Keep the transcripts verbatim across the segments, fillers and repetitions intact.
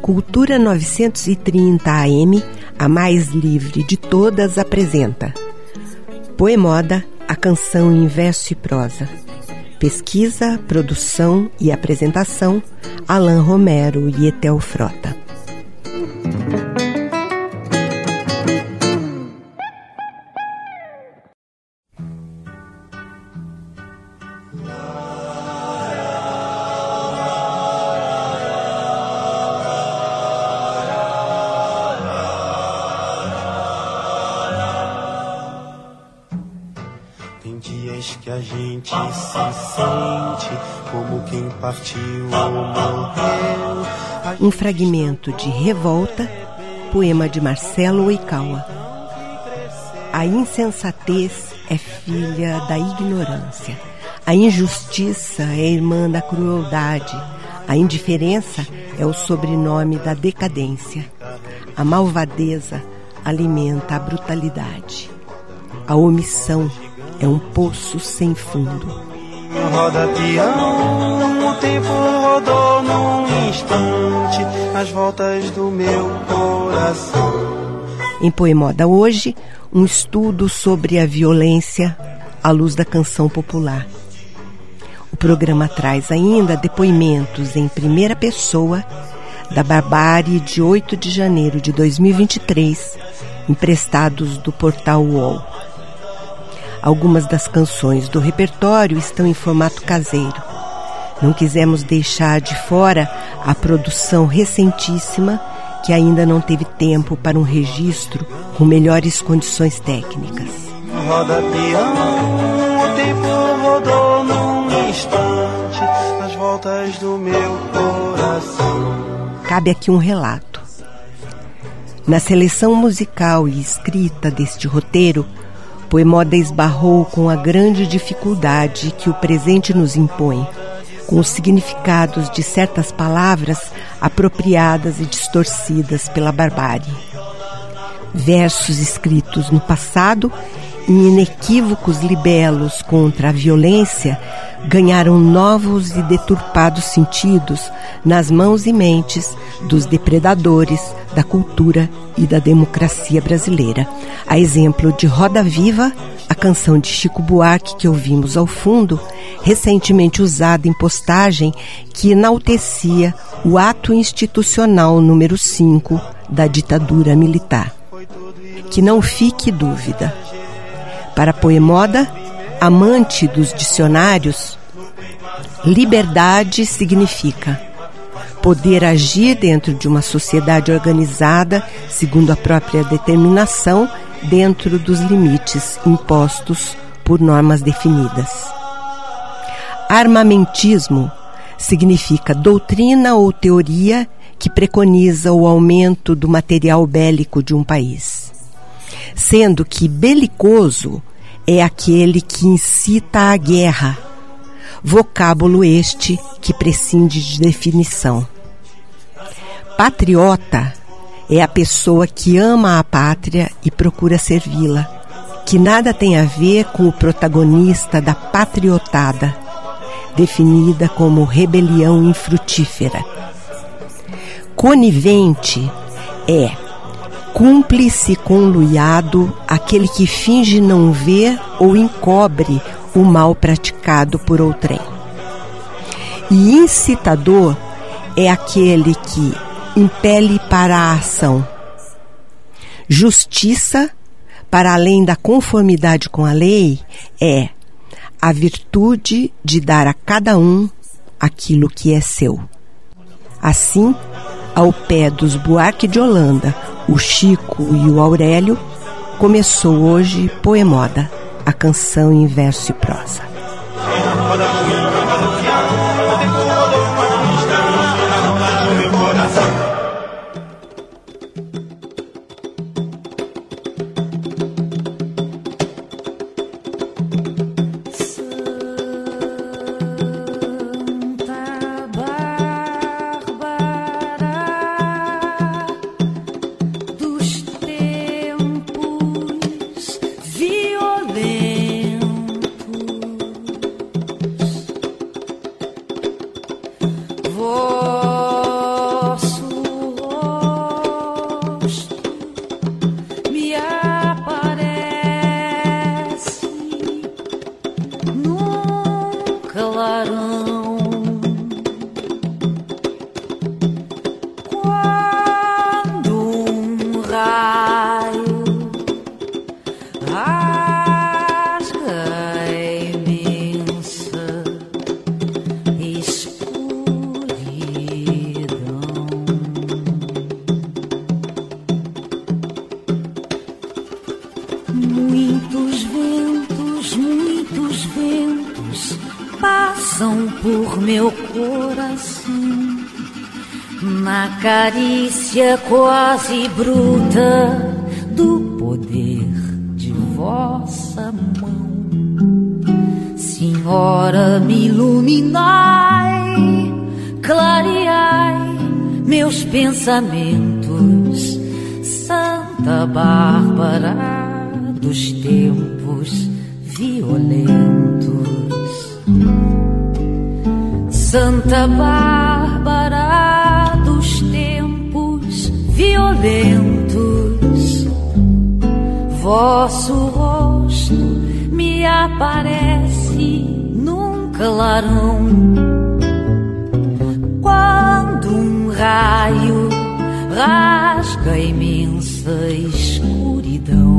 Cultura novecentos e trinta A M, a mais livre de todas, apresenta Poemoda, a canção em verso e prosa. Pesquisa, produção e apresentação, Alain Romero e Etel Frota. Que a gente se sente como quem partiu ou morreu. Um fragmento de Revolta, poema de Marcelo Oikawa. A insensatez é filha da ignorância. A injustiça é irmã da crueldade. A indiferença é o sobrenome da decadência. A malvadeza alimenta a brutalidade. A omissão é um poço sem fundo. Roda peão, o tempo rodou num instante as voltas do meu coração. Em Poemoda hoje, um estudo sobre a violência à luz da canção popular. O programa traz ainda depoimentos em primeira pessoa da barbárie de oito de janeiro de dois mil e vinte e três, emprestados do portal U O L. Algumas das canções do repertório estão em formato caseiro. Não quisemos deixar de fora a produção recentíssima, que ainda não teve tempo para um registro com melhores condições técnicas. Roda peão, o tempo rodou num instante as voltas do meu coração. Cabe aqui um relato. Na seleção musical e escrita deste roteiro, Poemoda esbarrou com a grande dificuldade que o presente nos impõe, com os significados de certas palavras apropriadas e distorcidas pela barbárie. Versos escritos no passado, em inequívocos libelos contra a violência, ganharam novos e deturpados sentidos nas mãos e mentes dos depredadores da cultura e da democracia brasileira. A exemplo de Roda Viva, a canção de Chico Buarque que ouvimos ao fundo, recentemente usada em postagem que enaltecia o ato institucional número cinco da ditadura militar. Que não fique dúvida. Para Poemoda, amante dos dicionários, liberdade significa poder agir dentro de uma sociedade organizada segundo a própria determinação, dentro dos limites impostos por normas definidas. Armamentismo significa doutrina ou teoria que preconiza o aumento do material bélico de um país, sendo que belicoso é aquele que incita à guerra, vocábulo este que prescinde de definição. Patriota é a pessoa que ama a pátria e procura servi-la, que nada tem a ver com o protagonista da patriotada, definida como rebelião infrutífera. Conivente é cúmplice conluiado, aquele que finge não ver ou encobre o mal praticado por outrem. E incitador é aquele que impele para a ação. Justiça, para além da conformidade com a lei, é a virtude de dar a cada um aquilo que é seu. Assim, ao pé dos Buarque de Holanda, o Chico e o Aurélio, começou hoje Poemoda, a canção em verso e prosa. Violentos meu coração, na carícia quase bruta do poder de vossa mão. Senhora, me iluminai, clareai meus pensamentos, Santa Bárbara dos tempos violentos. Santa Bárbara dos tempos violentos, vosso rosto me aparece num clarão, quando um raio rasga a imensa escuridão.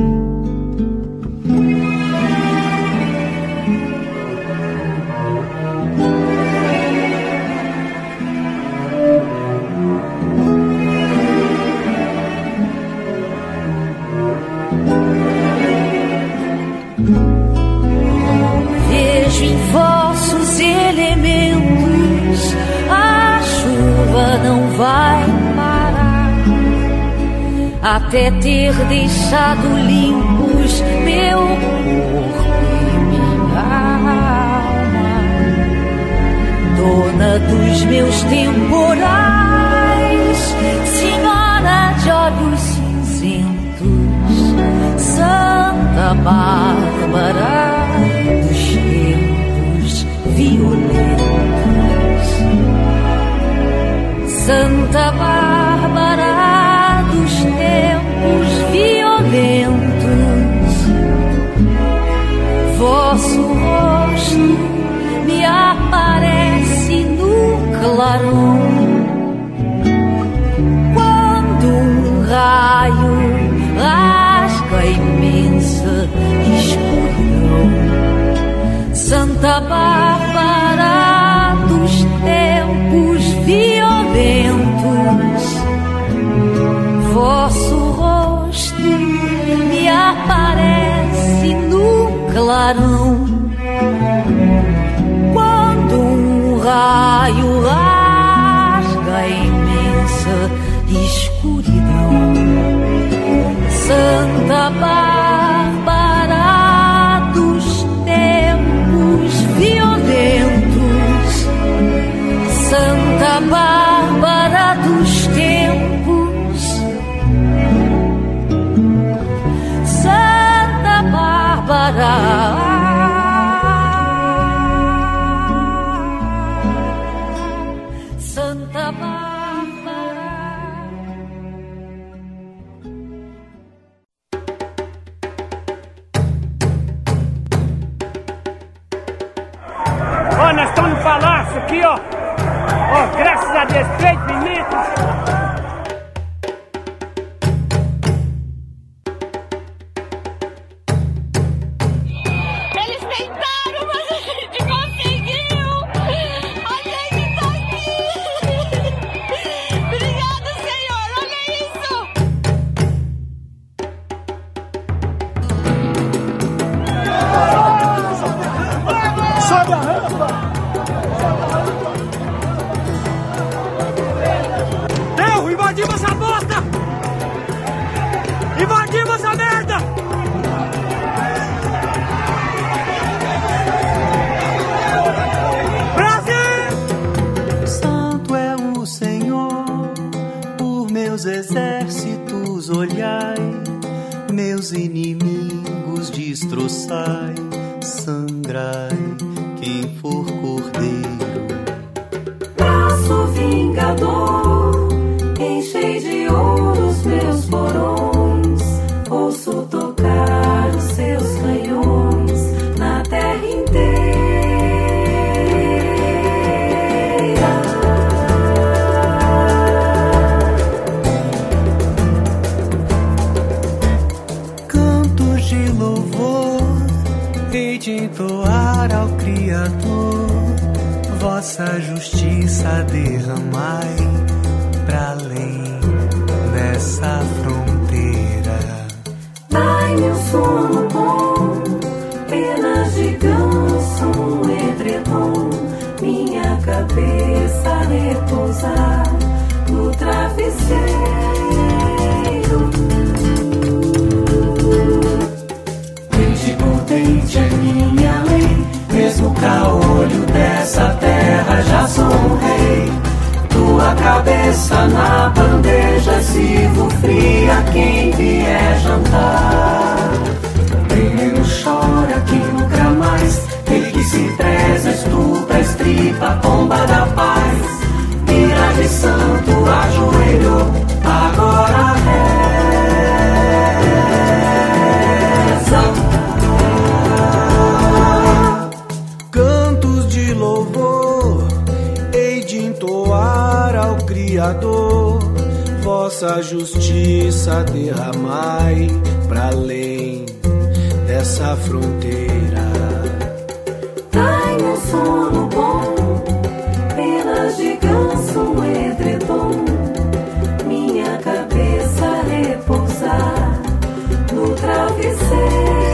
Vejo em vossos elementos, a chuva não vai parar, até ter deixado limpos meu corpo e minha alma. Dona dos meus temporais, senhora de olhos cinzentos, Santa Bárbara dos tempos violentos. Santa Bárbara dos tempos violentos, vosso rosto me aparece no clarão, quando um raio rasga a imensa escuridão. Santa Bárbara dos tempos violentos, vosso rosto me aparece no clarão, quando um raio rasga a imensa escuridão. Santa Bárbara dos tempos violentos, Santa Bárbara dos tempos, Santa Bárbara. Santa Bárbara. Ó, nós estamos no palácio aqui, ó. Ó, graças a Deus, três pimentas. Eles tentaram, mas a gente conseguiu. A gente tá aqui. Obrigado, Senhor. Olha isso. Sobe a rampa. Deu, invadimos essa bosta. Invadimos essa merda. Santo é o Senhor, por meus exércitos olhai, meus inimigos destroçai, sangrai quem for cordeiro. Braço vingador, enchei de ouro os meus porões, ouço tocar os seus canhões na terra inteira. Cantos de louvor, hei de entoar ao Criador, vossa justiça derramai pra além dessa fronteira. Dai-me um sono bom, penas de ganso, um edredom, minha cabeça repousar no travesseiro. Dente por dente é minha lei, mesmo caolho dessa terra já sou um rei. Tua cabeça na bandeja, sirvo fria quem vier jantar. Bem menos chora que nunca mais, ele que se preza, estupra, estripa, a pomba da paz. Ira de santo ajoelhou, agora reza. Cantos de louvor hei de entoar ao Criador, vossa justiça derramai pra além dessa fronteira. Dai-me um sono bom, penas de ganso, um edredom, minha cabeça repousar no travesseiro.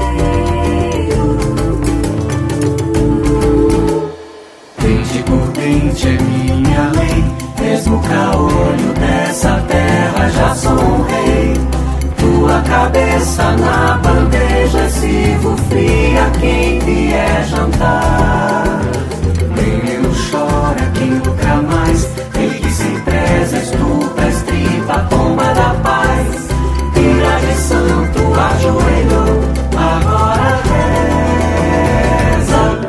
Dente por dente é minha lei, mesmo caolho dessa terra já sou um rei. Tua cabeça na bandeja, sirvo fria quem vier jantar. Nem menos chora que nunca mais, ele que se preza, estupra, estripa, a pomba da paz. Ira de santo ajoelhou, agora reza.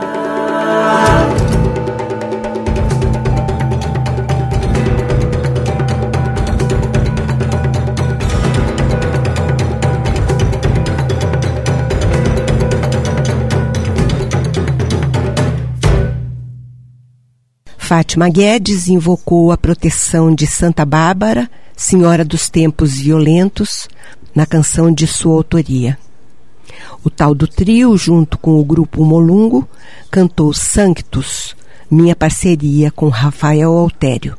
Fátima Guedes invocou a proteção de Santa Bárbara, Senhora dos Tempos Violentos, na canção de sua autoria. O tal do trio, junto com o grupo Molungo, cantou Sanctus, minha parceria com Rafael Altério.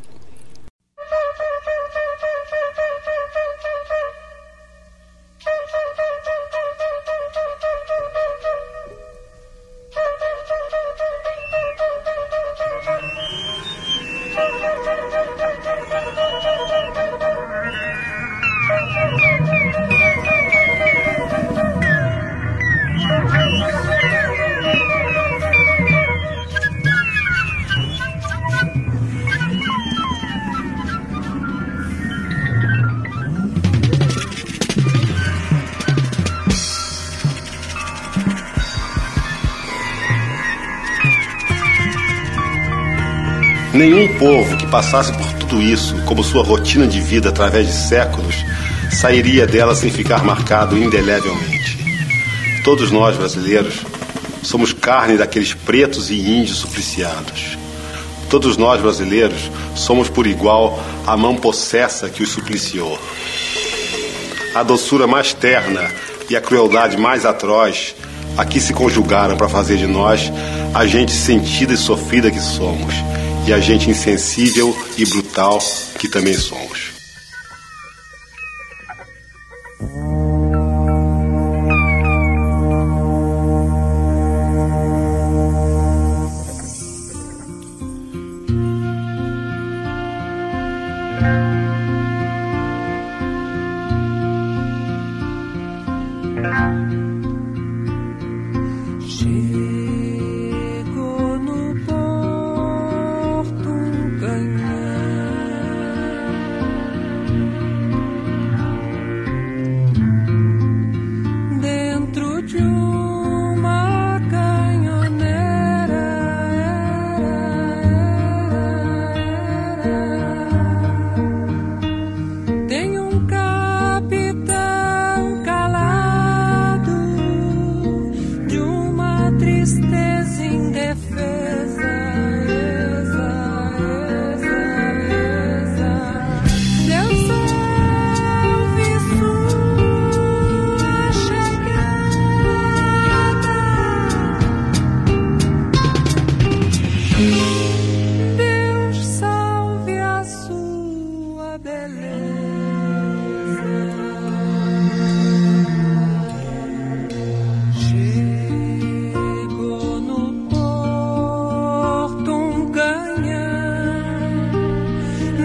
Nenhum povo que passasse por tudo isso como sua rotina de vida através de séculos sairia dela sem ficar marcado indelevelmente. Todos nós, brasileiros, somos carne daqueles pretos e índios supliciados. Todos nós, brasileiros, somos por igual a mão possessa que os supliciou. A doçura mais terna e a crueldade mais atroz aqui se conjugaram para fazer de nós a gente sentida e sofrida que somos, e a gente insensível e brutal que também somos.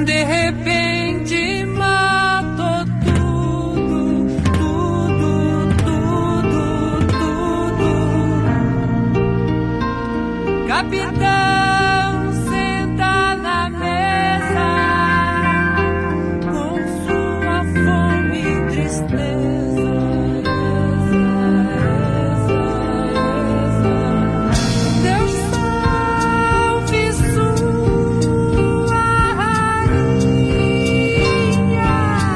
De repente matou tudo, tudo, tudo, tudo. Capitão senta na mesa com sua fome e tristeza. Deus salve sua rainha.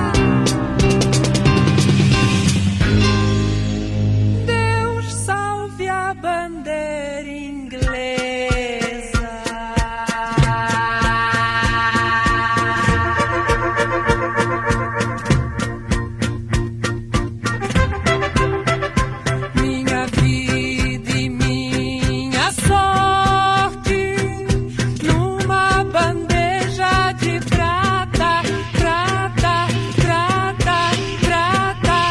Deus salve a bandeira inglesa. Minha vida e minha sorte numa bandeja de prata, prata, prata, prata.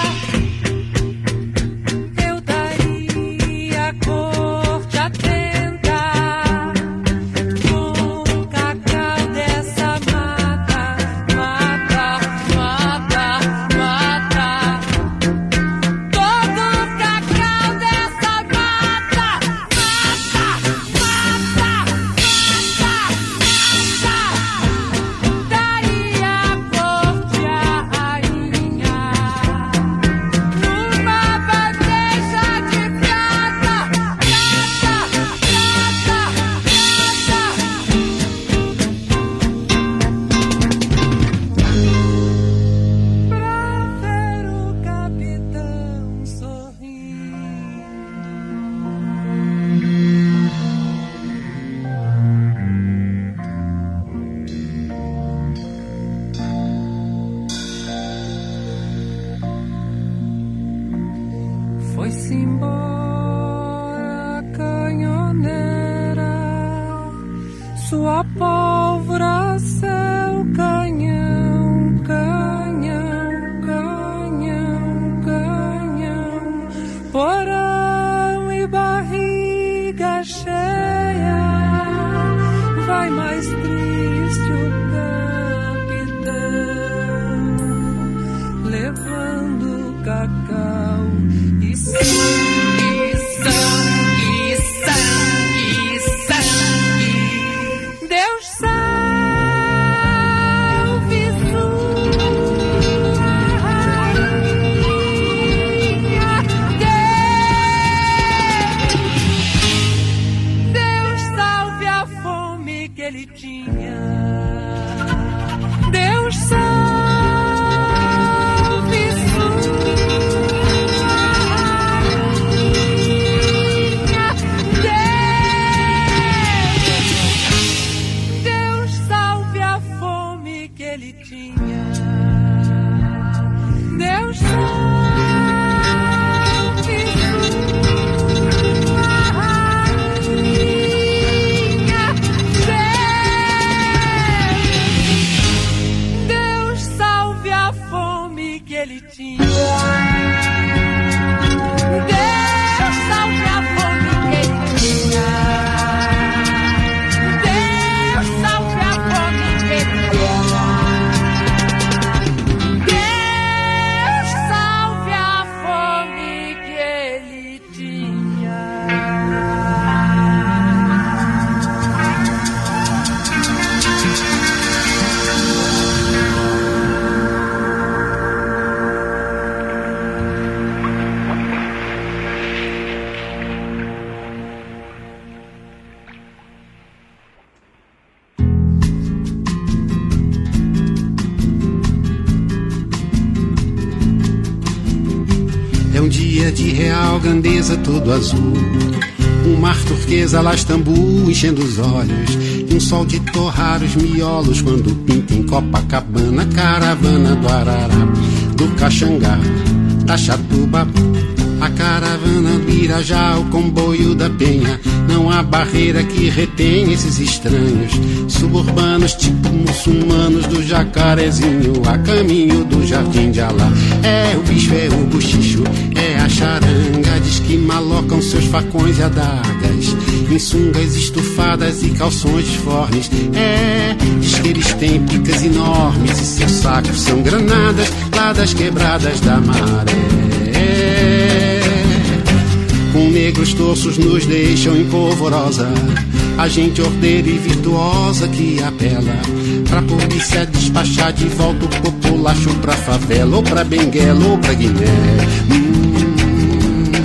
Eu daria a corte atenta com cacau dessa mata, mata, mata, mata. Todo cacau dessa mata, mata, mata, mata, daria a corte à rainha numa bandeja de prata, prata, prata, prata, pra ver o capitão sorrir. Foi-se embora a canhoneira, sua pólvora, seu canhão, canhão, canhão, canhão, porão e barriga cheia. Vai mais triste o capitão, levando cacau e sangue, sangue, sangue, sangue. Deus salve sua rainha. Deus salve a fome que ele tinha. Deus salve sua rainha. Deus salve a fome que ele tinha. Deus salve sua rainha. Deus salve a fome que ele tinha. Deus salve a fome que ele tinha. Deus salve a fome que ele tinha. Deus salve a fome que ele tinha. É um dia de real grandeza, todo azul. Um mar turquesa lá Istambul enchendo os olhos. E um sol de torrar os miolos quando pinta em Copacabana. Caravana do Arará, do Caxangá, da Chatuba. A caravana do Irajá, o comboio da Penha. Não há barreira que retém esses estranhos suburbanos, tipo muçulmanos do Jacarezinho, a caminho do Jardim de Alá. É o bicho, é o bochicho, é a charanga. Diz que malocam seus facões e adagas em sungas estufadas e calções fornes. É, diz que eles têm picas e enormes e seus sacos são granadas lá das quebradas da maré. Com negros torços nos deixam em polvorosa, a gente ordeira e virtuosa que apela pra polícia despachar de volta o populacho pra favela, ou pra Benguela, ou pra Guiné. Hum,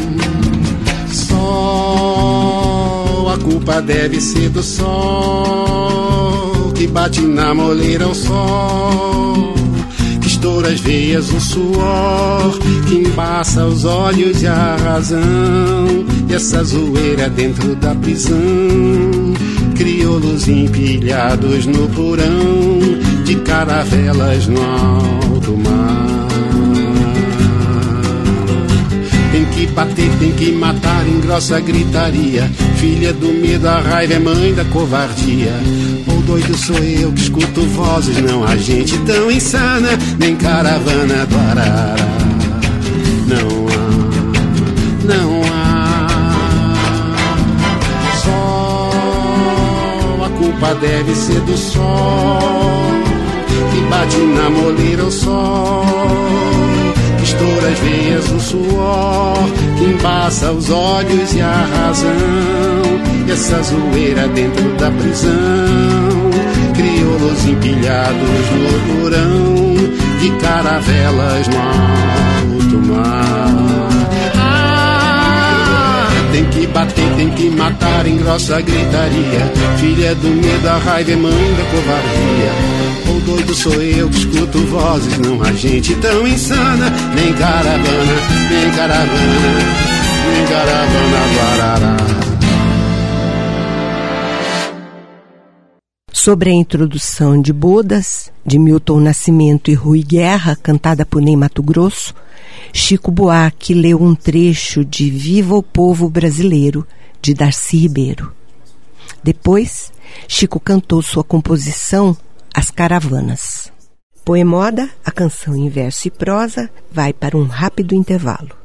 sol, a culpa deve ser do sol que bate na moleira ao sol, que estoura as veias o suor, que embaça os olhos e a razão. E essa zoeira dentro da prisão, crioulos empilhados no porão de caravelas no alto mar. Tem que bater, tem que matar em grossa gritaria, filha do medo, a raiva é mãe da covardia. Ou doido sou eu que escuto vozes, não há gente tão insana, nem caravana do Arara. Não há, não há. Sol, a culpa deve ser do sol que bate na moleira o sol, que estoura as veias o suor, que embaça os olhos e a razão. E essa zoeira dentro da prisão, crioulos empilhados no porão de caravelas no alto mar. Ah, tem que bater, tem que matar em grossa gritaria, filha do medo, a raiva é mãe da covardia. Ou doido sou eu que escuto vozes, não há gente tão insana, nem caravana, nem caravana, nem caravana do Arara. Sobre a introdução de Bodas, de Milton Nascimento e Rui Guerra, cantada por Ney Matogrosso, Chico Buarque leu um trecho de Viva o Povo Brasileiro, de Darcy Ribeiro. Depois, Chico cantou sua composição As Caravanas. Poemoda, a canção em verso e prosa, vai para um rápido intervalo.